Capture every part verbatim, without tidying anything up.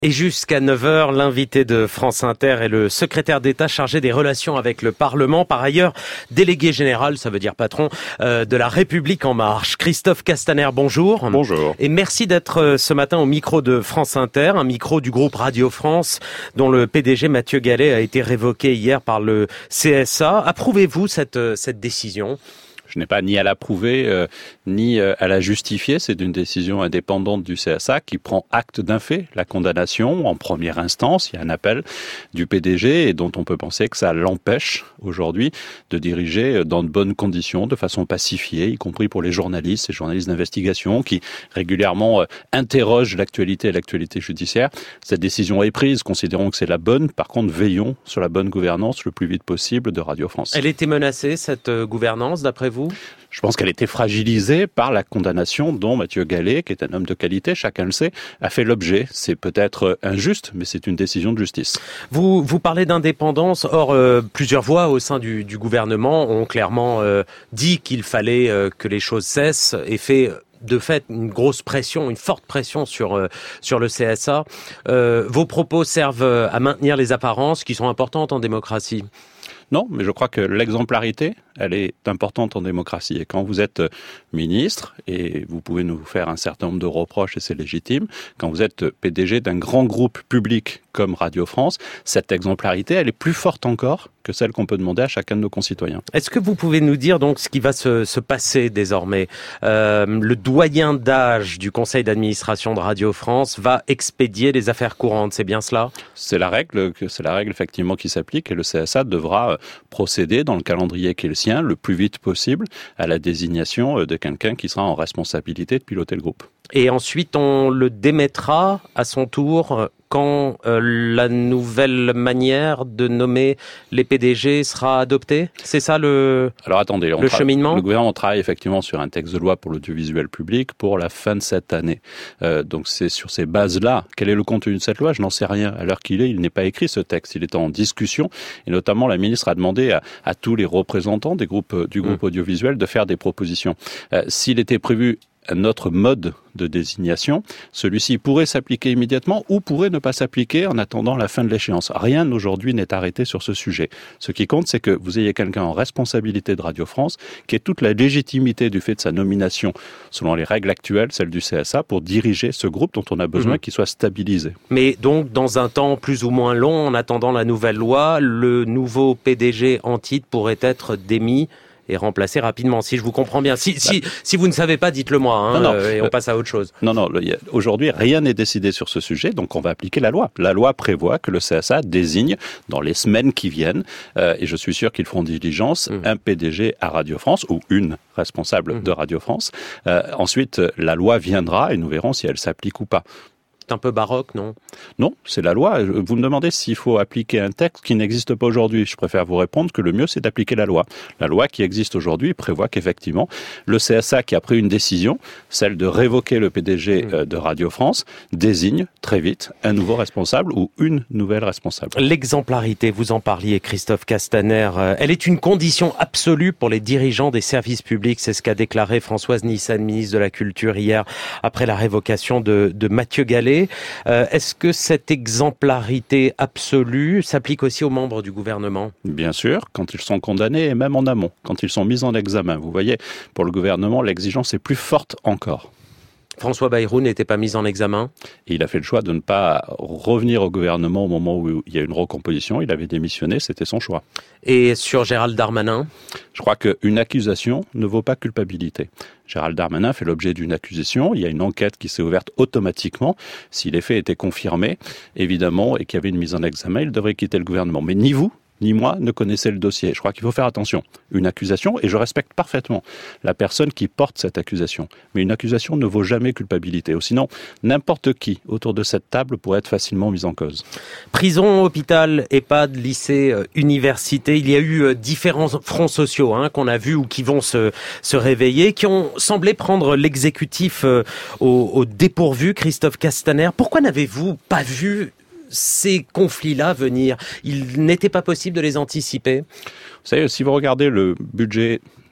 Et jusqu'à neuf heures, l'invité de France Inter est le secrétaire d'État chargé des relations avec le Parlement. Par ailleurs, délégué général, ça veut dire patron, euh, de la République En Marche. Christophe Castaner, bonjour. Bonjour. Et merci d'être euh, ce matin au micro de France Inter, un micro du groupe Radio France, dont le P D G Mathieu Gallet a été révoqué hier par le C S A. Approuvez-vous cette, euh, cette décision ? Je n'ai pas ni à l'approuver, euh, ni euh, à la justifier. C'est une décision indépendante du C S A qui prend acte d'un fait, la condamnation en première instance. Il y a un appel du P D G et dont on peut penser que ça l'empêche aujourd'hui de diriger dans de bonnes conditions, de façon pacifiée, y compris pour les journalistes, les journalistes d'investigation qui régulièrement euh, interrogent l'actualité et l'actualité judiciaire. Cette décision est prise, considérons que c'est la bonne. Par contre, veillons sur la bonne gouvernance le plus vite possible de Radio France. Elle était menacée, cette euh, gouvernance, d'après vous ? Je pense qu'elle était fragilisée par la condamnation dont Mathieu Gallet, qui est un homme de qualité, chacun le sait, a fait l'objet. C'est peut-être injuste, mais c'est une décision de justice. Vous, vous parlez d'indépendance. Or, euh, plusieurs voix au sein du, du gouvernement ont clairement euh, dit qu'il fallait euh, que les choses cessent et fait de fait une grosse pression, une forte pression sur euh, sur le C S A. Euh, vos propos servent à maintenir les apparences qui sont importantes en démocratie. Non, mais je crois que l'exemplarité, elle est importante en démocratie. Et quand vous êtes ministre, et vous pouvez nous faire un certain nombre de reproches, et c'est légitime, quand vous êtes P D G d'un grand groupe public comme Radio France, cette exemplarité, elle est plus forte encore que celle qu'on peut demander à chacun de nos concitoyens. Est-ce que vous pouvez nous dire donc ce qui va se, se passer désormais ? euh, Le doyen d'âge du conseil d'administration de Radio France va expédier les affaires courantes, c'est bien cela ? C'est la règle, c'est la règle effectivement qui s'applique et le C S A devra procéder dans le calendrier qui est le sien le plus vite possible à la désignation de quelqu'un qui sera en responsabilité de piloter le groupe. Et ensuite on le démettra à son tour quand euh, la nouvelle manière de nommer les P D G sera adoptée ? C'est ça le, Alors attendez, on le tra- cheminement ? Le gouvernement travaille effectivement sur un texte de loi pour l'audiovisuel public pour la fin de cette année. Euh, donc c'est sur ces bases-là. Quel est le contenu de cette loi ? Je n'en sais rien. À l'heure qu'il est, il n'est pas écrit ce texte. Il est en discussion et notamment la ministre a demandé à, à tous les représentants des groupes, du groupe mmh. audiovisuel de faire des propositions. Euh, s'il était prévu un autre mode de désignation, celui-ci pourrait s'appliquer immédiatement ou pourrait ne pas s'appliquer en attendant la fin de l'échéance. Rien aujourd'hui n'est arrêté sur ce sujet. Ce qui compte, c'est que vous ayez quelqu'un en responsabilité de Radio France qui ait toute la légitimité du fait de sa nomination selon les règles actuelles, celles du C S A, pour diriger ce groupe dont on a besoin mmh. qu'il soit stabilisé. Mais donc, dans un temps plus ou moins long, en attendant la nouvelle loi, le nouveau P D G en titre pourrait être démis et remplacer rapidement, si je vous comprends bien. Si, bah, si, si vous ne savez pas, dites-le moi, hein, non, non, euh, et on euh, passe à autre chose. Non, non, aujourd'hui, rien n'est décidé sur ce sujet, donc on va appliquer la loi. La loi prévoit que le C S A désigne, dans les semaines qui viennent, euh, et je suis sûr qu'ils feront diligence, mmh. un P D G à Radio France, ou une responsable mmh. de Radio France. Euh, ensuite, la loi viendra, et nous verrons si elle s'applique ou pas. Un peu baroque, non ? Non, c'est la loi. Vous me demandez s'il faut appliquer un texte qui n'existe pas aujourd'hui. Je préfère vous répondre que le mieux, c'est d'appliquer la loi. La loi qui existe aujourd'hui prévoit qu'effectivement, le C S A qui a pris une décision, celle de révoquer le P D G mmh. de Radio France, désigne très vite un nouveau responsable ou une nouvelle responsable. L'exemplarité, vous en parliez, Christophe Castaner, elle est une condition absolue pour les dirigeants des services publics. C'est ce qu'a déclaré Françoise Nyssen, ministre de la Culture, hier, après la révocation de, de Mathieu Gallet. Euh, est-ce que cette exemplarité absolue s'applique aussi aux membres du gouvernement ? Bien sûr, quand ils sont condamnés et même en amont, quand ils sont mis en examen. Vous voyez, pour le gouvernement, l'exigence est plus forte encore. François Bayrou n'était pas mis en examen ? Et il a fait le choix de ne pas revenir au gouvernement au moment où il y a une recomposition. Il avait démissionné, c'était son choix. Et sur Gérald Darmanin ? Je crois qu'une accusation ne vaut pas culpabilité. Gérald Darmanin fait l'objet d'une accusation. Il y a une enquête qui s'est ouverte automatiquement. Si les faits étaient confirmés, évidemment, et qu'il y avait une mise en examen, il devrait quitter le gouvernement. Mais ni vous, ni moi ne connaissez le dossier. Je crois qu'il faut faire attention. Une accusation, et je respecte parfaitement la personne qui porte cette accusation. Mais une accusation ne vaut jamais culpabilité. Ou sinon, n'importe qui autour de cette table pourrait être facilement mis en cause. Prison, hôpital, EHPAD, lycée, euh, université, il y a eu euh, différents fronts sociaux hein, qu'on a vus ou qui vont se, se réveiller, qui ont semblé prendre l'exécutif euh, au, au dépourvu. Christophe Castaner, pourquoi n'avez-vous pas vu ces conflits-là venir ? Il n'était pas possible de les anticiper ? Vous savez, si vous regardez le budget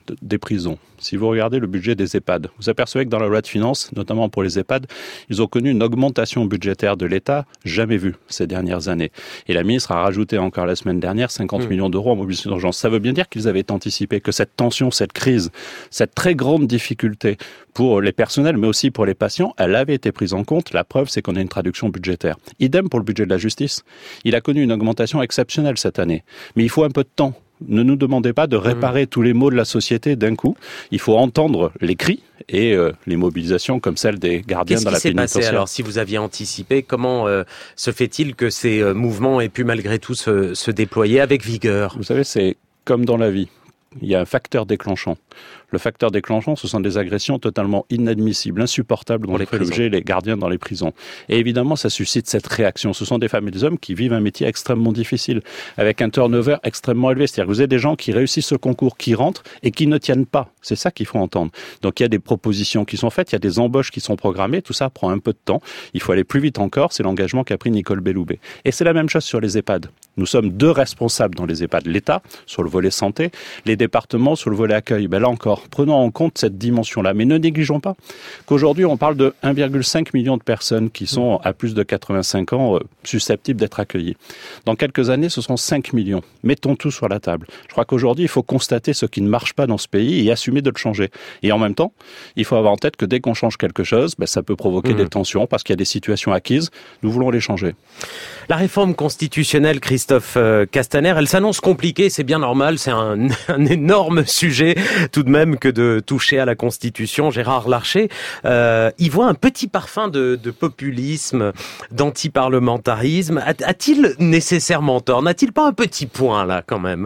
des prisons, si vous regardez le budget des EHPAD, vous apercevez que dans la loi de finances, notamment pour les EHPAD, ils ont connu une augmentation budgétaire de l'État jamais vue ces dernières années. Et la ministre a rajouté encore la semaine dernière cinquante mmh. millions d'euros en mobilisation d'urgence. Ça veut bien dire qu'ils avaient anticipé que cette tension, cette crise, cette très grande difficulté pour les personnels, mais aussi pour les patients, elle avait été prise en compte. La preuve, c'est qu'on a une traduction budgétaire. Idem pour le budget de la justice. Il a connu une augmentation exceptionnelle cette année. Mais il faut un peu de temps. Ne nous demandez pas de réparer mmh. tous les maux de la société d'un coup. Il faut entendre les cris et euh, les mobilisations comme celle des gardiens Qu'est-ce dans la pénitentiaire. Qu'est-ce qui s'est passé alors, si vous aviez anticipé, comment euh, se fait-il que ces euh, mouvements aient pu malgré tout se, se déployer avec vigueur ? Vous savez, c'est comme dans la vie. Il y a un facteur déclenchant. Le facteur déclenchant, ce sont des agressions totalement inadmissibles, insupportables dont font l'objet les gardiens dans les prisons. Et évidemment, ça suscite cette réaction. Ce sont des femmes et des hommes qui vivent un métier extrêmement difficile, avec un turnover extrêmement élevé. C'est-à-dire que vous avez des gens qui réussissent ce concours, qui rentrent et qui ne tiennent pas. C'est ça qu'il faut entendre. Donc il y a des propositions qui sont faites, il y a des embauches qui sont programmées. Tout ça prend un peu de temps. Il faut aller plus vite encore. C'est l'engagement qu'a pris Nicole Belloubet. Et c'est la même chose sur les EHPAD. Nous sommes deux responsables dans les EHPAD. L'État, sur le volet santé, les départements, sur le volet accueil. Ben là encore, prenons en compte cette dimension-là. Mais ne négligeons pas qu'aujourd'hui, on parle de un virgule cinq million de personnes qui sont à plus de quatre-vingt-cinq ans euh, susceptibles d'être accueillies. Dans quelques années, ce seront cinq millions. Mettons tout sur la table. Je crois qu'aujourd'hui, il faut constater ce qui ne marche pas dans ce pays et assumer de le changer. Et en même temps, il faut avoir en tête que dès qu'on change quelque chose, ben, ça peut provoquer mmh. des tensions parce qu'il y a des situations acquises. Nous voulons les changer. La réforme constitutionnelle, Christophe Castaner, elle s'annonce compliquée, c'est bien normal, c'est un, un énorme sujet tout de même que de toucher à la Constitution. Gérard Larcher euh, y voit un petit parfum de, de populisme, d'antiparlementarisme. A, a-t-il nécessairement tort ? N'a-t-il pas un petit point là quand même ?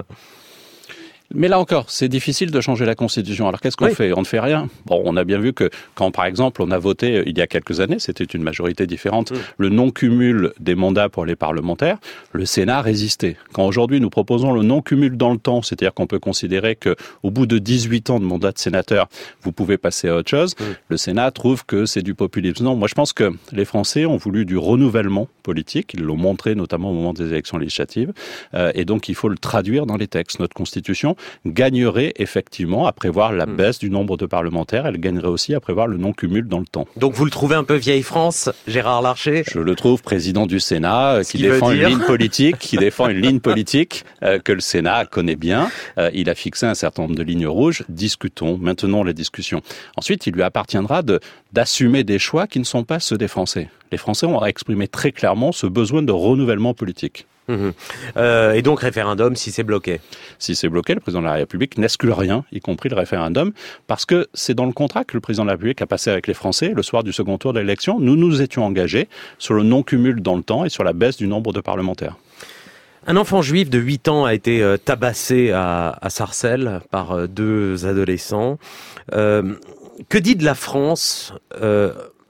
Mais là encore, c'est difficile de changer la Constitution. Alors qu'est-ce qu'on oui. fait ? On ne fait rien. Bon, on a bien vu que quand, par exemple, on a voté il y a quelques années, c'était une majorité différente, mmh. le non-cumul des mandats pour les parlementaires, le Sénat a résisté. Quand aujourd'hui nous proposons le non-cumul dans le temps, c'est-à-dire qu'on peut considérer que au bout de dix-huit ans de mandat de sénateur, vous pouvez passer à autre chose, mmh. le Sénat trouve que c'est du populisme. Non, moi je pense que les Français ont voulu du renouvellement politique. Ils l'ont montré notamment au moment des élections législatives. Euh, et donc il faut le traduire dans les textes. Notre Constitution gagnerait effectivement à prévoir la baisse du nombre de parlementaires. Elle gagnerait aussi à prévoir le non-cumul dans le temps. Donc vous le trouvez un peu vieille France, Gérard Larcher ? Je le trouve président du Sénat, qui, qui défend une ligne politique, qui défend une ligne politique euh, que le Sénat connaît bien. Euh, il a fixé un certain nombre de lignes rouges. Discutons, maintenons les discussions. Ensuite, il lui appartiendra de, d'assumer des choix qui ne sont pas ceux des Français. Les Français ont exprimé très clairement ce besoin de renouvellement politique. Mmh. Euh, et donc référendum si c'est bloqué. Si c'est bloqué, le président de la République n'exclut rien, y compris le référendum, parce que c'est dans le contrat que le président de la République a passé avec les Français le soir du second tour de l'élection. Nous nous étions engagés sur le non-cumul dans le temps et sur la baisse du nombre de parlementaires. Un enfant juif de huit ans a été euh, tabassé à, à Sarcelles par euh, deux adolescents. Euh, que dit de la France euh,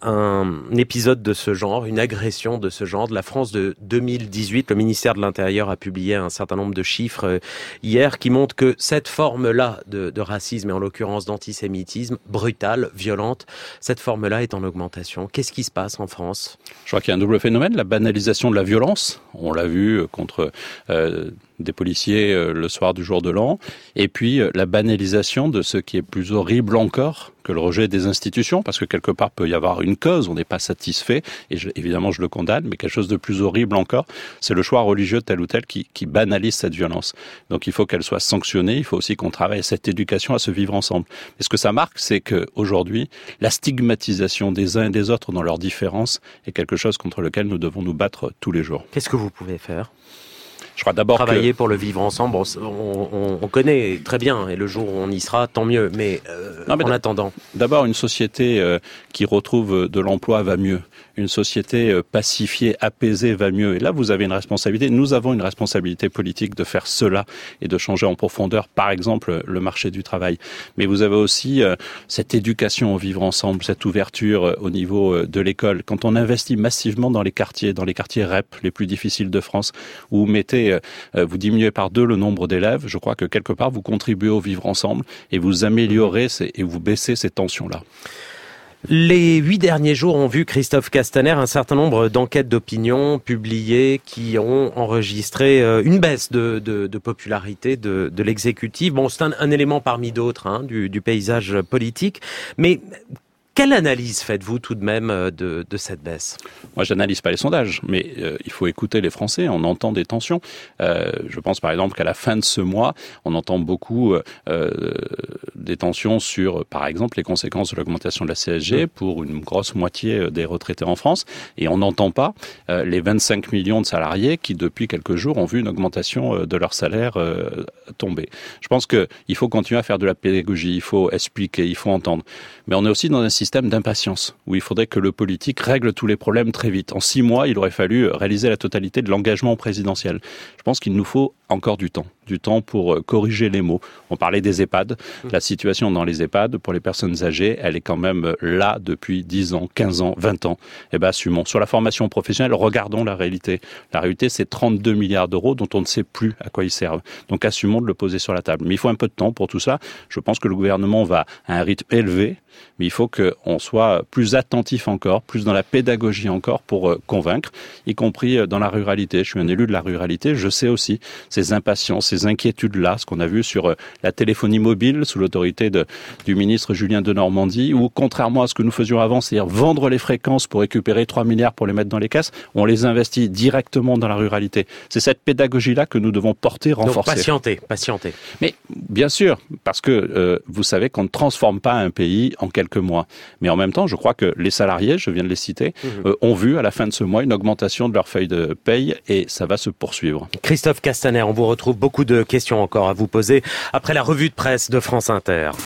un épisode de ce genre, une agression de ce genre, de la France de deux mille dix-huit. Le ministère de l'Intérieur a publié un certain nombre de chiffres hier qui montrent que cette forme-là de, de racisme, et en l'occurrence d'antisémitisme, brutale, violente, cette forme-là est en augmentation. Qu'est-ce qui se passe en France ? Je crois qu'il y a un double phénomène, la banalisation de la violence. On l'a vu contre euh, des policiers euh, le soir du jour de l'an. Et puis euh, la banalisation de ce qui est plus horrible encore que le rejet des institutions, parce que quelque part peut y avoir une cause, on n'est pas satisfait, et je, évidemment je le condamne, mais quelque chose de plus horrible encore, c'est le choix religieux tel ou tel qui, qui banalise cette violence. Donc il faut qu'elle soit sanctionnée, il faut aussi qu'on travaille cette éducation à se vivre ensemble. Et ce que ça marque, c'est qu'aujourd'hui, la stigmatisation des uns et des autres dans leurs différences est quelque chose contre lequel nous devons nous battre tous les jours. Qu'est-ce que vous pouvez faire ? Je crois d'abord Travailler que... pour le vivre ensemble, on, on, on connaît très bien, et le jour où on y sera, tant mieux. Mais, euh, non, mais en attendant... D'abord, une société euh, qui retrouve de l'emploi va mieux. Une société euh, pacifiée, apaisée va mieux. Et là, vous avez une responsabilité. Nous avons une responsabilité politique de faire cela et de changer en profondeur, par exemple, le marché du travail. Mais vous avez aussi euh, cette éducation au vivre ensemble, cette ouverture euh, au niveau euh, de l'école. Quand on investit massivement dans les quartiers, dans les quartiers R E P les plus difficiles de France, où vous mettez vous diminuez par deux le nombre d'élèves, je crois que quelque part vous contribuez au vivre ensemble et vous améliorez ces, et vous baissez ces tensions-là. Les huit derniers jours ont vu, Christophe Castaner, un certain nombre d'enquêtes d'opinion publiées qui ont enregistré une baisse de, de, de popularité de, de l'exécutif. Bon, c'est un, un élément parmi d'autres hein, du, du paysage politique, mais quelle analyse faites-vous tout de même de, de cette baisse ? Moi, j'analyse pas les sondages, mais euh, il faut écouter les Français. On entend des tensions. Euh, je pense par exemple qu'à la fin de ce mois, on entend beaucoup euh, des tensions sur, par exemple, les conséquences de l'augmentation de la C S G pour une grosse moitié des retraités en France. Et on n'entend pas euh, les vingt-cinq millions de salariés qui, depuis quelques jours, ont vu une augmentation de leur salaire euh, tomber. Je pense qu'il faut continuer à faire de la pédagogie, il faut expliquer, il faut entendre. Mais on est aussi dans un système d'impatience, où il faudrait que le politique règle tous les problèmes très vite. En six mois, il aurait fallu réaliser la totalité de l'engagement présidentiel. Je pense qu'il nous faut encore du temps, du temps pour corriger les mots. On parlait des EHPAD. La situation dans les EHPAD, pour les personnes âgées, elle est quand même là depuis dix ans, quinze ans, vingt ans. Eh bien, assumons. Sur la formation professionnelle, regardons la réalité. La réalité, c'est trente-deux milliards d'euros dont on ne sait plus à quoi ils servent. Donc, assumons de le poser sur la table. Mais il faut un peu de temps pour tout ça. Je pense que le gouvernement va à un rythme élevé, mais il faut qu'on soit plus attentif encore, plus dans la pédagogie encore pour convaincre, y compris dans la ruralité. Je suis un élu de la ruralité, je sais aussi ces impatiences, ces inquiétudes-là, ce qu'on a vu sur la téléphonie mobile sous l'autorité de, du ministre Julien Denormandie, où contrairement à ce que nous faisions avant, c'est-à-dire vendre les fréquences pour récupérer trois milliards pour les mettre dans les caisses, on les investit directement dans la ruralité. C'est cette pédagogie-là que nous devons porter, renforcer. Donc patienter, patienter. Mais bien sûr, parce que euh, vous savez qu'on ne transforme pas un pays en quelques mois. Mais en même temps, je crois que les salariés, je viens de les citer, mmh. euh, ont vu à la fin de ce mois une augmentation de leur feuille de paye et ça va se poursuivre. Christophe Castaner, on vous retrouve beaucoup de questions encore à vous poser après la revue de presse de France Inter.